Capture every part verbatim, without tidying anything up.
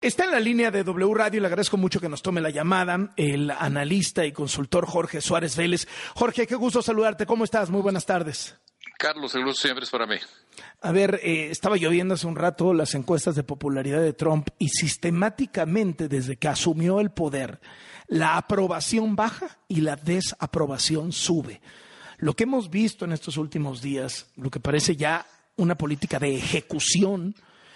Está en la línea de W Radio y le agradezco mucho que nos tome la llamada el analista y consultor Jorge Suárez Vélez. Jorge, qué gusto saludarte. ¿Cómo estás? Muy buenas tardes. Carlos, el gusto siempre es para mí. A ver, eh, estaba yo viendo hace un rato las encuestas de popularidad de Trump y sistemáticamente desde que asumió el poder, la aprobación baja y la desaprobación sube. Lo que hemos visto en estos últimos días, lo que parece ya una política de ejecución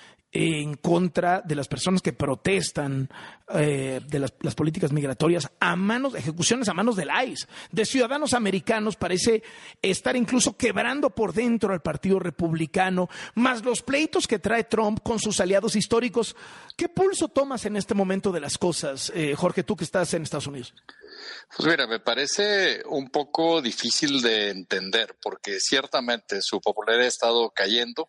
en contra de las personas que protestan eh, de las, las políticas migratorias a manos, ejecuciones a manos del I C E, de ciudadanos americanos, parece estar incluso quebrando por dentro al Partido Republicano, más los pleitos que trae Trump con sus aliados históricos. ¿Qué pulso tomas en este momento de las cosas, eh, Jorge, tú que estás en Estados Unidos? Pues mira, me parece un poco difícil de entender porque ciertamente su popularidad ha estado cayendo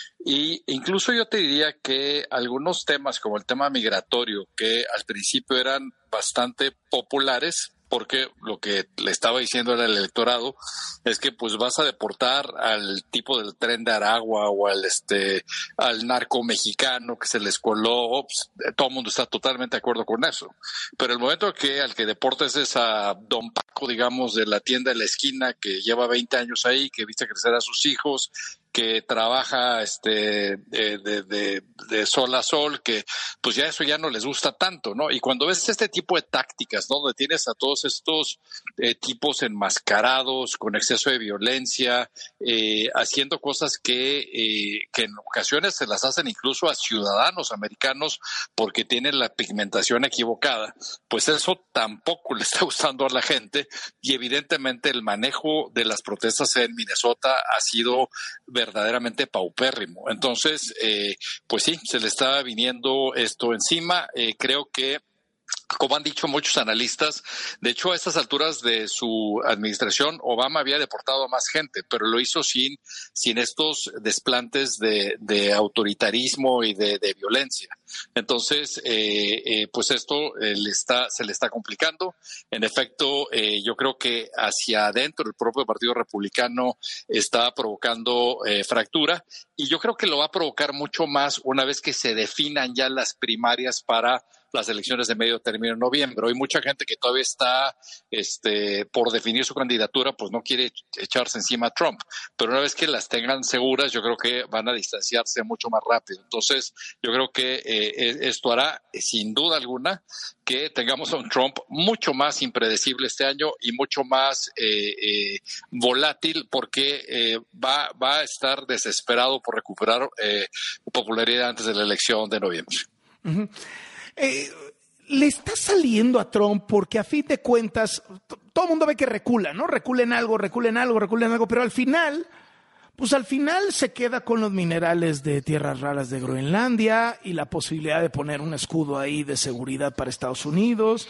y incluso yo te diría que algunos temas como el tema migratorio, que al principio eran bastante populares, porque lo que le estaba diciendo al electorado es que pues vas a deportar al tipo del Tren de Aragua o al este al narco mexicano que se les coló, pues, todo el mundo está totalmente de acuerdo con eso. Pero el momento que al que deportes es a don Paco, digamos, de la tienda de la esquina que lleva veinte años ahí, que viste crecer a sus hijos, que trabaja este de, de, de, de sol a sol, que pues ya eso ya no les gusta tanto, ¿no? Y cuando ves este tipo de tácticas, ¿no? Donde tienes a todos estos eh, tipos enmascarados, con exceso de violencia, eh, haciendo cosas que, eh, que en ocasiones se las hacen incluso a ciudadanos americanos porque tienen la pigmentación equivocada, pues eso tampoco le está gustando a la gente y evidentemente el manejo de las protestas en Minnesota ha sido verdaderamente paupérrimo. Entonces, eh, pues sí, se le está viniendo esto encima. Eh, creo que, como han dicho muchos analistas, de hecho a estas alturas de su administración Obama había deportado a más gente, pero lo hizo sin, sin estos desplantes de, de autoritarismo y de, de violencia. Entonces, eh, eh, pues esto eh, le está, se le está complicando. En efecto, eh, yo creo que hacia adentro el propio Partido Republicano está provocando eh, fractura y yo creo que lo va a provocar mucho más una vez que se definan ya las primarias para las elecciones de medio término en noviembre. Hay mucha gente que todavía está este, por definir su candidatura, pues no quiere echarse encima a Trump. Pero una vez que las tengan seguras, yo creo que van a distanciarse mucho más rápido. Entonces, yo creo que eh, esto hará, sin duda alguna, que tengamos a un Trump mucho más impredecible este año y mucho más eh, eh, volátil porque eh, va, va a estar desesperado por recuperar eh, popularidad antes de la elección de noviembre. Uh-huh. Eh, le está saliendo a Trump porque a fin de cuentas t- todo el mundo ve que recula, ¿no? Recula en algo, recula en algo, recula en algo, pero al final, pues al final se queda con los minerales de tierras raras de Groenlandia y la posibilidad de poner un escudo ahí de seguridad para Estados Unidos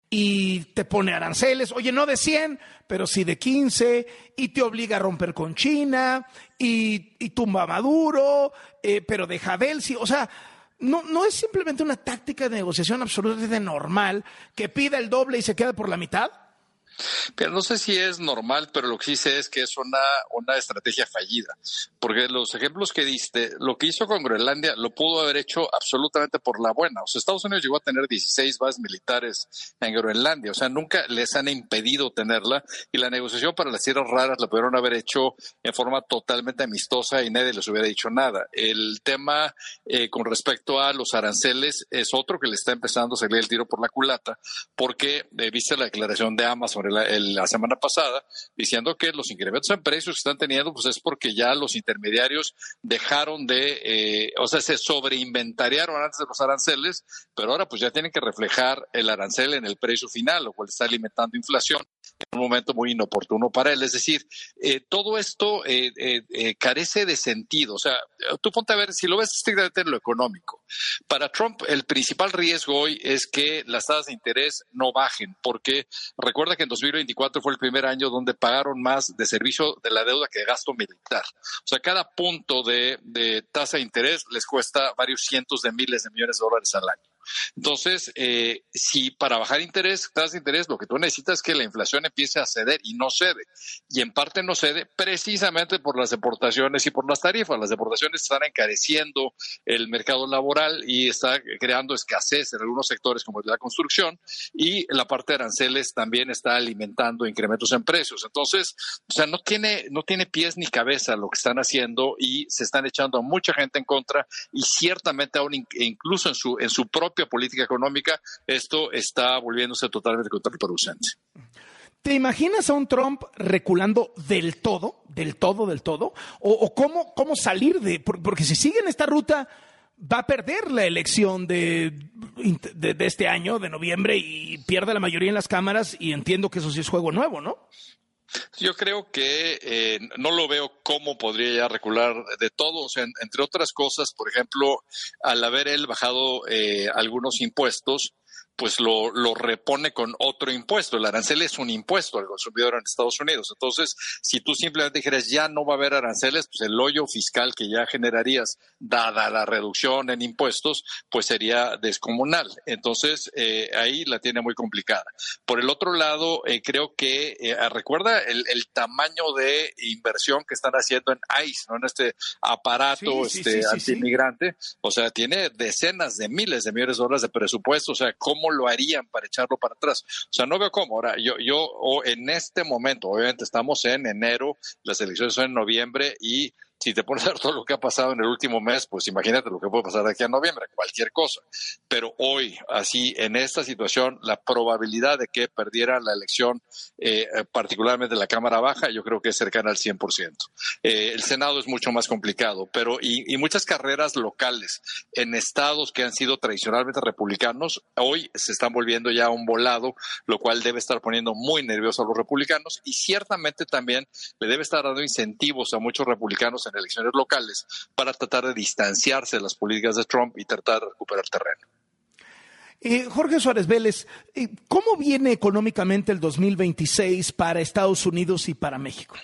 y te pone aranceles, oye, no de cien, pero sí de quince, y te obliga a romper con China y, y tumba a Maduro, eh, pero deja a Belsi, o sea, No, no es simplemente una táctica de negociación absolutamente normal que pida el doble y se queda por la mitad. Pero no sé si es normal, pero lo que sí sé es que es una, una estrategia fallida. Porque los ejemplos que diste, lo que hizo con Groenlandia lo pudo haber hecho absolutamente por la buena. O sea, Estados Unidos llegó a tener dieciséis bases militares en Groenlandia. O sea, nunca les han impedido tenerla. Y la negociación para las tierras raras la pudieron haber hecho en forma totalmente amistosa y nadie les hubiera dicho nada. El tema eh, con respecto a los aranceles es otro que le está empezando a salir el tiro por la culata. Porque eh, viste la declaración de Amazon La, el, la semana pasada, diciendo que los incrementos en precios que están teniendo pues es porque ya los intermediarios dejaron de, eh, o sea, se sobreinventariaron antes de los aranceles, pero ahora pues ya tienen que reflejar el arancel en el precio final, lo cual está alimentando inflación en un momento muy inoportuno para él. Es decir, eh, todo esto eh, eh, eh, carece de sentido. O sea, tú ponte a ver, si lo ves estrictamente en lo económico, para Trump el principal riesgo hoy es que las tasas de interés no bajen, porque recuerda que en dos mil veinticuatro fue el primer año donde pagaron más de servicio de la deuda que de gasto militar. O sea, cada punto de, de tasa de interés les cuesta varios cientos de miles de millones de dólares al año. Entonces, eh, si para bajar interés, tasas de interés, lo que tú necesitas es que la inflación empiece a ceder y no cede. Y en parte no cede precisamente por las deportaciones y por las tarifas. Las deportaciones están encareciendo el mercado laboral y está creando escasez en algunos sectores como la construcción, y la parte de aranceles también está alimentando incrementos en precios. Entonces, o sea, no tiene, no tiene pies ni cabeza lo que están haciendo y se están echando a mucha gente en contra, y ciertamente aún incluso en su, en su propia política económica esto está volviéndose totalmente contraproducente. ¿Te imaginas a un Trump reculando del todo, del todo, del todo? ¿O, o cómo, cómo salir de...? Porque si sigue en esta ruta, va a perder la elección de, de, de este año, de noviembre, y pierde la mayoría en las cámaras, y entiendo que eso sí es juego nuevo, ¿no? Yo creo que eh, no lo veo cómo podría ya recular de todo. O sea, en, entre otras cosas, por ejemplo, al haber él bajado eh, algunos impuestos, pues lo, lo repone con otro impuesto. El arancel es un impuesto al consumidor en Estados Unidos. Entonces, si tú simplemente dijeras ya no va a haber aranceles, pues el hoyo fiscal que ya generarías, dada la reducción en impuestos, pues sería descomunal. Entonces, eh, ahí la tiene muy complicada. Por el otro lado, eh, creo que, eh, recuerda el, el tamaño de inversión que están haciendo en ICE, ¿no? En este aparato sí, sí, este, sí, sí, antimigrante. Sí. O sea, tiene decenas de miles de millones de dólares de presupuesto. O sea, ¿cómo lo harían para echarlo para atrás? O sea, no veo cómo. Ahora, yo, yo o en este momento, obviamente estamos en enero, las elecciones son en noviembre, y si te pones a ver todo lo que ha pasado en el último mes, pues imagínate lo que puede pasar de aquí a noviembre, cualquier cosa. Pero hoy, así, en esta situación, la probabilidad de que perdiera la elección, eh, particularmente la Cámara Baja, yo creo que es cercana al cien por ciento. Eh, el Senado es mucho más complicado, pero y, y muchas carreras locales en estados que han sido tradicionalmente republicanos, hoy se están volviendo ya un volado, lo cual debe estar poniendo muy nerviosos a los republicanos, y ciertamente también le debe estar dando incentivos a muchos republicanos en elecciones locales para tratar de distanciarse de las políticas de Trump y tratar de recuperar terreno. Eh, Jorge Suárez Vélez, eh, ¿cómo viene económicamente el dos mil veintiséis para Estados Unidos y para México?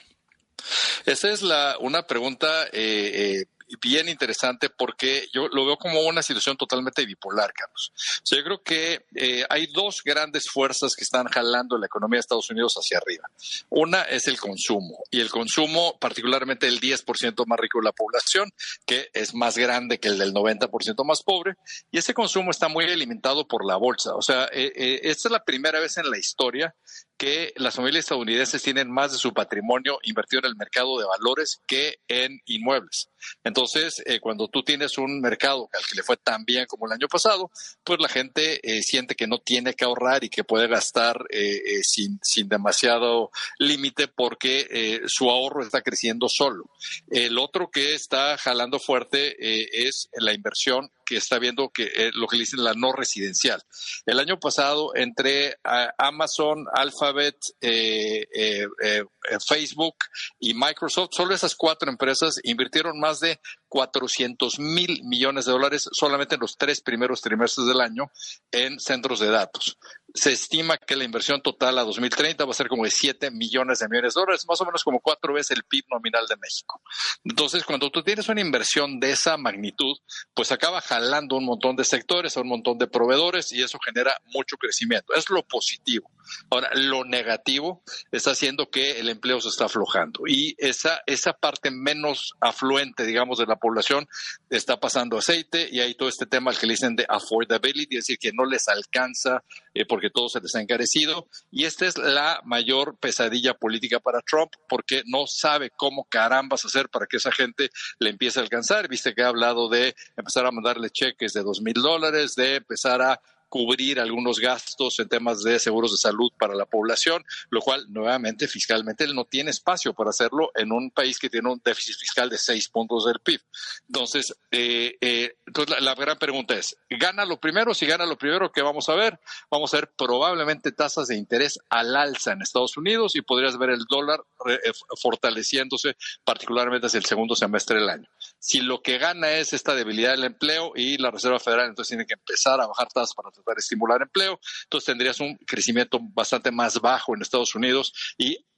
Esa es la, una pregunta eh, eh, bien interesante, porque yo lo veo como una situación totalmente bipolar, Carlos. O sea, yo creo que eh, hay dos grandes fuerzas que están jalando la economía de Estados Unidos hacia arriba. Una es el consumo, y el consumo, particularmente el diez por ciento más rico de la población, que es más grande que el del noventa por ciento más pobre, y ese consumo está muy alimentado por la bolsa. O sea, eh, eh, esta es la primera vez en la historia que las familias estadounidenses tienen más de su patrimonio invertido en el mercado de valores que en inmuebles. Entonces, eh, cuando tú tienes un mercado al que le fue tan bien como el año pasado, pues la gente eh, siente que no tiene que ahorrar y que puede gastar eh, eh, sin, sin demasiado límite, porque eh, su ahorro está creciendo solo. El otro que está jalando fuerte eh, es la inversión que está viendo, que eh, lo que le dicen la no residencial. El año pasado, entre uh, Amazon, Alphabet, eh, eh, eh, Facebook y Microsoft, solo esas cuatro empresas invirtieron más de cuatrocientos mil millones de dólares solamente en los tres primeros trimestres del año en centros de datos. Se estima que la inversión total a dos mil treinta va a ser como de siete millones de millones de dólares, más o menos como cuatro veces el P I B nominal de México. Entonces, cuando tú tienes una inversión de esa magnitud, pues acaba jalando un montón de sectores, a un montón de proveedores, y eso genera mucho crecimiento. Es lo positivo. Ahora, lo negativo está haciendo que el empleo se está aflojando, y esa, esa parte menos afluente, digamos, de la población está pasando aceite, y hay todo este tema al que le dicen de affordability, es decir, que no les alcanza eh, porque todo se les ha encarecido, y esta es la mayor pesadilla política para Trump, porque no sabe cómo carambas hacer para que esa gente le empiece a alcanzar. Viste que ha hablado de empezar a mandarle cheques de dos mil dólares, de empezar a cubrir algunos gastos en temas de seguros de salud para la población, lo cual nuevamente fiscalmente él no tiene espacio para hacerlo en un país que tiene un déficit fiscal de seis puntos del P I B. Entonces, eh, eh, entonces la, la gran pregunta es, ¿gana lo primero? Si gana lo primero, ¿qué vamos a ver? Vamos a ver probablemente tasas de interés al alza en Estados Unidos, y podrías ver el dólar eh, fortaleciéndose particularmente hacia el segundo semestre del año. Si lo que gana es esta debilidad del empleo, y la Reserva Federal entonces tiene que empezar a bajar tasas para tratar de estimular empleo, entonces tendrías un crecimiento bastante más bajo en Estados Unidos, y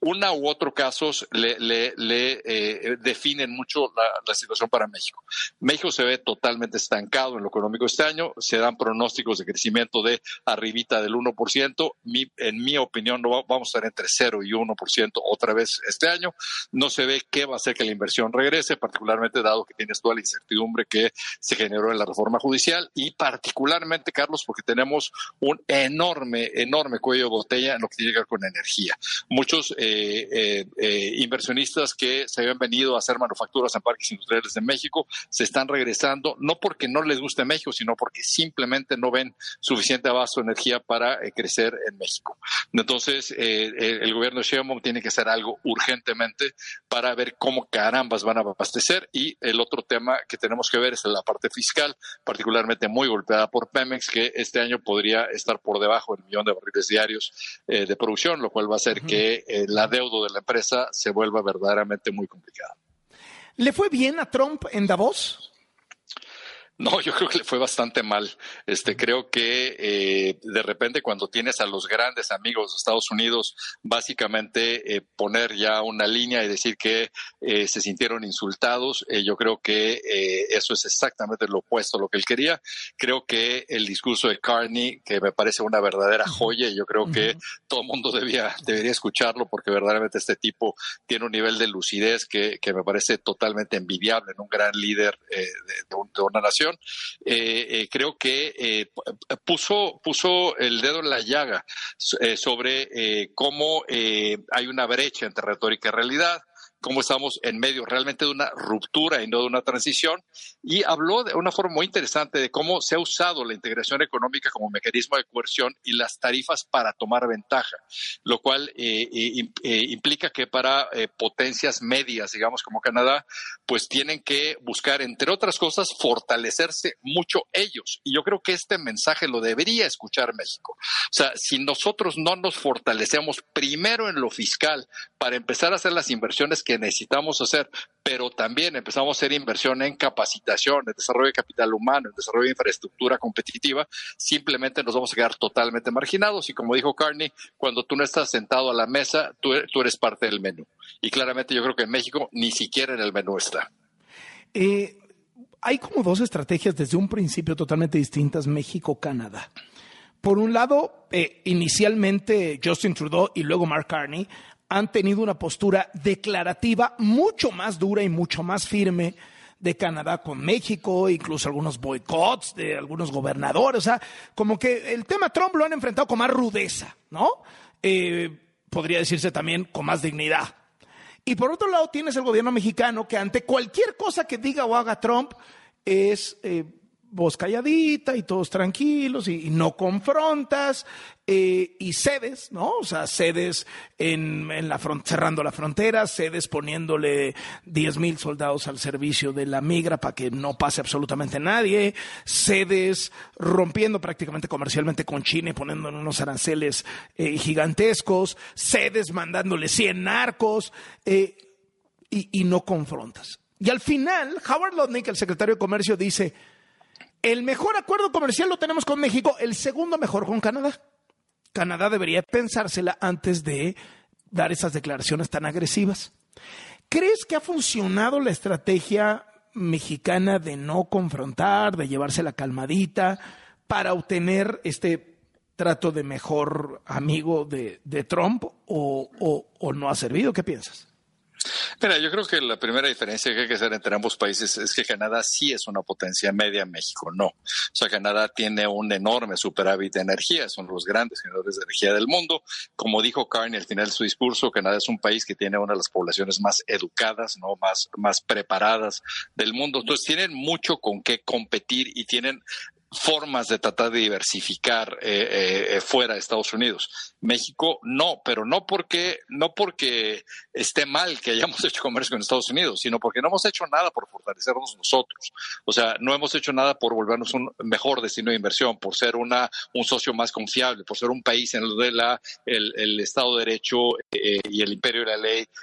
una u otro casos le, le, le eh, definen mucho la, la situación para México. México se ve totalmente estancado en lo económico este año, se dan pronósticos de crecimiento de arribita del uno por ciento. Mi, en mi opinión, no va, vamos a estar entre cero y uno por ciento otra vez este año. No se ve qué va a hacer que la inversión regrese, particularmente dado que tienes toda la incertidumbre que se generó en la reforma judicial y particularmente, Carlos, porque tenemos un enorme, enorme cuello de botella en lo que tiene que ver con energía. Muchos eh, eh, eh, inversionistas que se habían venido a hacer manufacturas en parques industriales de México se están regresando, no porque no les guste México, sino porque simplemente no ven suficiente abasto de energía para eh, crecer en México. Entonces, eh, el gobierno de Sheinbaum tiene que hacer algo urgentemente para ver cómo carambas van a abastecer. Y el otro tema que tenemos que ver es la parte fiscal, particularmente muy golpeada por Pemex, que este año podría estar por debajo del millón de barriles diarios eh, de producción, lo cual va a hacer uh-huh. que eh, la deuda de la empresa se vuelva verdaderamente muy complicada. ¿Le fue bien a Trump en Davos? No, yo creo que le fue bastante mal. Este, creo que eh, de repente cuando tienes a los grandes amigos de Estados Unidos, básicamente eh, poner ya una línea y decir que eh, se sintieron insultados, eh, yo creo que eh, eso es exactamente lo opuesto a lo que él quería. Creo que el discurso de Carney, que me parece una verdadera joya, y yo creo uh-huh. que todo el mundo debía, debería escucharlo porque verdaderamente este tipo tiene un nivel de lucidez que, que me parece totalmente envidiable en un gran líder eh, de, de, un, de una nación. Eh, eh, creo que eh, puso, puso el dedo en la llaga eh, sobre eh, cómo eh, hay una brecha entre retórica y realidad, cómo estamos en medio realmente de una ruptura y no de una transición, y habló de una forma muy interesante de cómo se ha usado la integración económica como mecanismo de coerción y las tarifas para tomar ventaja, lo cual eh, eh, eh, implica que para eh, potencias medias, digamos como Canadá, pues tienen que buscar, entre otras cosas, fortalecerse mucho ellos, y yo creo que este mensaje lo debería escuchar México. O sea, si nosotros no nos fortalecemos primero en lo fiscal para empezar a hacer las inversiones que necesitamos hacer, pero también empezamos a hacer inversión en capacitación, en desarrollo de capital humano, en desarrollo de infraestructura competitiva, simplemente nos vamos a quedar totalmente marginados. Y como dijo Carney, cuando tú no estás sentado a la mesa, tú, tú eres parte del menú. Y claramente yo creo que en México ni siquiera en el menú está. Eh, hay como dos estrategias desde un principio totalmente distintas, México-Canadá. Por un lado, eh, inicialmente Justin Trudeau y luego Mark Carney han tenido una postura declarativa mucho más dura y mucho más firme de Canadá con México, incluso algunos boicots de algunos gobernadores. O sea, como que el tema Trump lo han enfrentado con más rudeza, ¿no? Eh, podría decirse también con más dignidad. Y por otro lado tienes el gobierno mexicano que ante cualquier cosa que diga o haga Trump es eh, voz calladita y todos tranquilos y, y no confrontas eh, y cedes, ¿no? O sea, cedes en, en la front, cerrando la frontera, cedes poniéndole diez mil soldados al servicio de la migra para que no pase absolutamente nadie, cedes rompiendo prácticamente comercialmente con China y poniendo en unos aranceles eh, gigantescos, cedes mandándole cien narcos eh, y, y no confrontas. Y al final, Howard Lutnick, el secretario de Comercio, dice: el mejor acuerdo comercial lo tenemos con México, el segundo mejor con Canadá. Canadá debería pensársela antes de dar esas declaraciones tan agresivas. ¿Crees que ha funcionado la estrategia mexicana de no confrontar, de llevarse la calmadita para obtener este trato de mejor amigo de, de Trump o, o, o no ha servido? ¿Qué piensas? Mira, yo creo que la primera diferencia que hay que hacer entre ambos países es que Canadá sí es una potencia media, México no. O sea, Canadá tiene un enorme superávit de energía, son los grandes generadores de energía del mundo. Como dijo Carney al final de su discurso, Canadá es un país que tiene una de las poblaciones más educadas, no más, más preparadas del mundo. Entonces tienen mucho con qué competir y tienen formas de tratar de diversificar eh, eh, fuera de Estados Unidos. México no, pero no porque no porque esté mal que hayamos hecho comercio con Estados Unidos, sino porque no hemos hecho nada por fortalecernos nosotros. O sea, no hemos hecho nada por volvernos un mejor destino de inversión, por ser una un socio más confiable, por ser un país en el de la el, el Estado de Derecho eh, y el imperio de la ley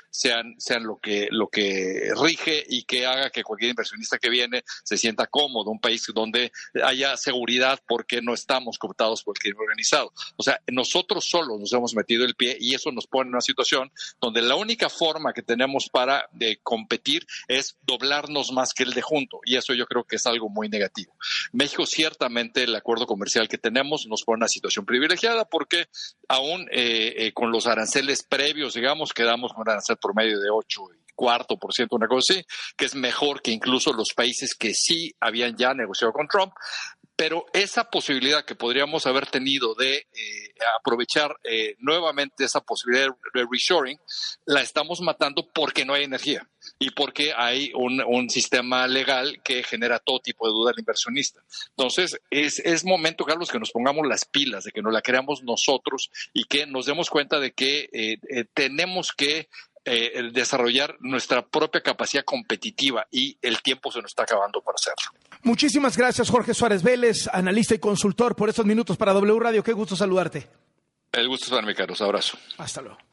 sean, sean lo que, lo que rige y que haga que cualquier inversionista que viene se sienta cómodo, un país donde haya seguridad porque no estamos cooptados por el crimen organizado. O sea, nosotros solos nos hemos metido el pie y eso nos pone en una situación donde la única forma que tenemos para de competir es doblarnos más que el de junto, y eso yo creo que es algo muy negativo. México, ciertamente, el acuerdo comercial que tenemos nos pone en una situación privilegiada porque aún eh, eh, con los aranceles previos, digamos, quedamos con un arancel promedio de ocho y cuarto por ciento, una cosa así, que es mejor que incluso los países que sí habían ya negociado con Trump. Pero esa posibilidad que podríamos haber tenido de eh, aprovechar eh, nuevamente esa posibilidad de reshoring, la estamos matando porque no hay energía y porque hay un, un sistema legal que genera todo tipo de duda al inversionista. Entonces, es, es momento, Carlos, que nos pongamos las pilas, de que nos la creamos nosotros y que nos demos cuenta de que eh, eh, tenemos que Eh, desarrollar nuestra propia capacidad competitiva y el tiempo se nos está acabando para hacerlo. Muchísimas gracias, Jorge Suárez Vélez, analista y consultor, por estos minutos para W Radio. Qué gusto saludarte. El gusto es para mí, Carlos. Abrazo. Hasta luego.